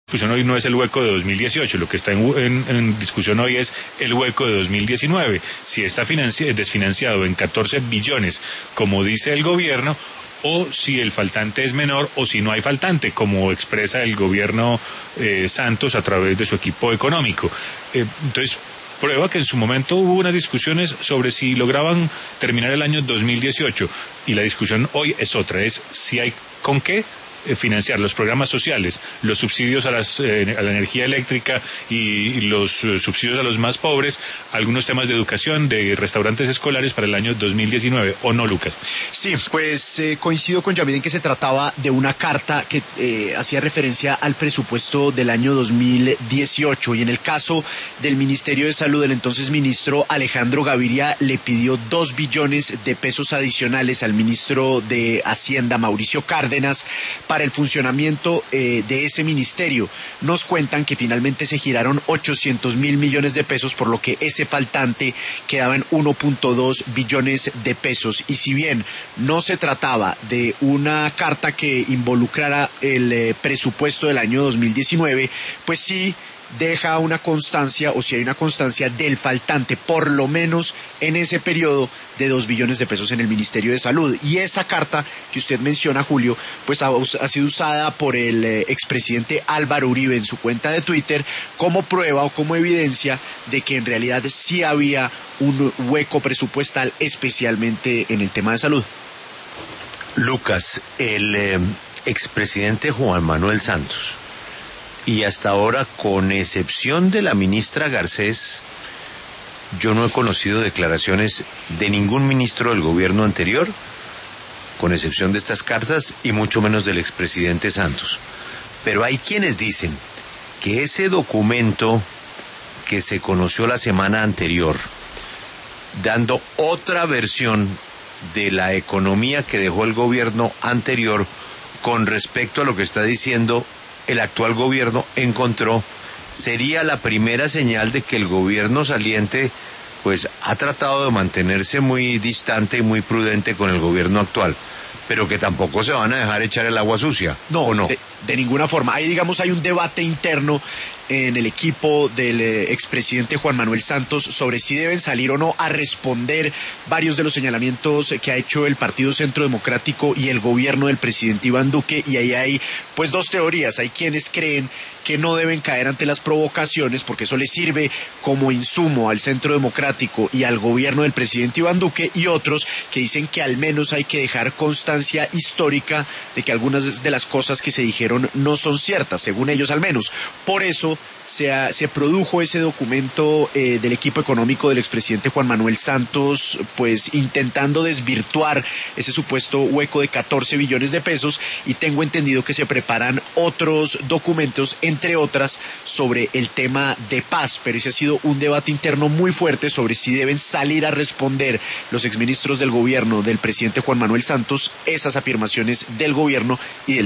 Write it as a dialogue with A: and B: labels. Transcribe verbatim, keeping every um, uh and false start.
A: discusión hoy no es el hueco de dos mil dieciocho, lo que está en, en, en discusión hoy es el hueco de dos mil diecinueve. Si está financi- desfinanciado en catorce billones, como dice el gobierno, o si el faltante es menor, o si no hay faltante, como expresa el gobierno eh, Santos a través de su equipo económico. Eh, entonces, prueba que en su momento hubo unas discusiones sobre si lograban terminar el año dos mil dieciocho, y la discusión hoy es otra, es si hay con qué financiar los programas sociales, los subsidios a, las, eh, a la energía eléctrica y, y los eh, subsidios a los más pobres, algunos temas de educación, de restaurantes escolares para el año dos mil diecinueve, ¿o no, Lucas?
B: Sí, pues eh, coincido con Yamid en que se trataba de una carta que eh, hacía referencia al presupuesto del año dos mil dieciocho, y en el caso del Ministerio de Salud, el entonces ministro Alejandro Gaviria le pidió dos billones de pesos adicionales al ministro de Hacienda, Mauricio Cárdenas, para el funcionamiento eh, de ese ministerio. Nos cuentan que finalmente se giraron ochocientos mil millones de pesos, por lo que ese faltante quedaba en uno punto dos billones de pesos. Y si bien no se trataba de una carta que involucrara el eh, presupuesto del año dos mil diecinueve, pues sí deja una constancia, o si hay una constancia del faltante, por lo menos en ese periodo, de dos billones de pesos en el Ministerio de Salud. Y esa carta que usted menciona, Julio, pues ha, ha sido usada por el eh, expresidente Álvaro Uribe en su cuenta de Twitter como prueba o como evidencia de que en realidad sí había un hueco presupuestal, especialmente en el tema de salud.
C: Lucas, el eh, expresidente Juan Manuel Santos, y hasta ahora, con excepción de la ministra Garcés, yo no he conocido declaraciones de ningún ministro del gobierno anterior, con excepción de estas cartas, y mucho menos del expresidente Santos. Pero hay quienes dicen que ese documento que se conoció la semana anterior, dando otra versión de la economía que dejó el gobierno anterior con respecto a lo que está diciendo el actual gobierno, encontró, sería la primera señal de que el gobierno saliente pues ha tratado de mantenerse muy distante y muy prudente con el gobierno actual, pero que tampoco se van a dejar echar el agua sucia.
B: No,
C: ¿o no?
B: De, de ninguna forma. Ahí, digamos, hay un debate interno en el equipo del eh, expresidente Juan Manuel Santos sobre si deben salir o no a responder varios de los señalamientos que ha hecho el Partido Centro Democrático y el gobierno del presidente Iván Duque. Y ahí hay pues dos teorías. Hay quienes creen que no deben caer ante las provocaciones porque eso les sirve como insumo al Centro Democrático y al gobierno del presidente Iván Duque, y otros que dicen que al menos hay que dejar constancia histórica de que algunas de las cosas que se dijeron no son ciertas, según ellos al menos. Por eso se, ha, se produjo ese documento eh, del equipo económico del expresidente Juan Manuel Santos, pues intentando desvirtuar ese supuesto hueco de catorce billones de pesos, y tengo entendido que se preparan otros documentos, entre otras, sobre el tema de paz, pero ese ha sido un debate interno muy fuerte sobre si deben salir a responder los exministros del gobierno del presidente Juan Manuel Santos esas afirmaciones del gobierno y del